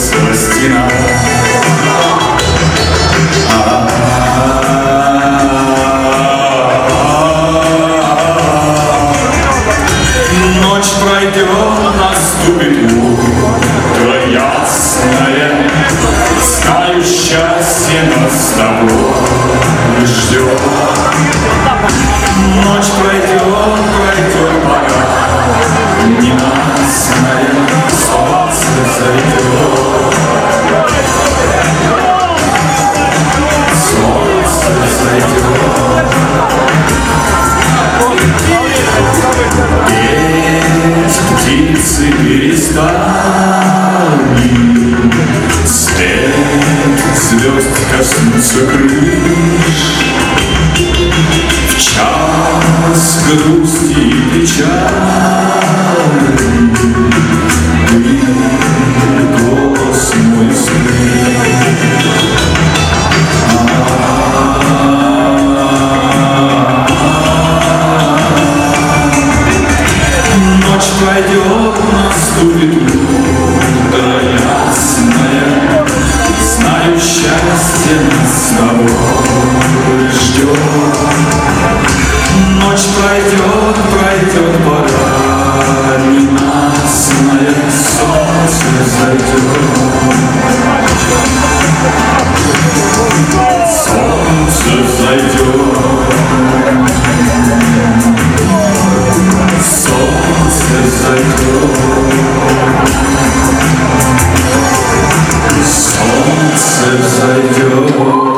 выросла стена. Ночь пройдет, наступит утро ясное, знаю, счастье нас с тобой ждет. Ночь пройдет, пройдет пора ненастная, солнце зайдет. Солнце зайдет. Петь птицы перестали, свет звезд коснутся крыш. В час грусти и печали ты голос мой слышишь. Ночь пройдет, наступит утро ясное, знаю, счастье нас с тобой ждет. Ночь пройдет, пройдет пора ненастная, солнце зайдет. Солнце зайдет. Солнце зайдет. Солнце зайдет.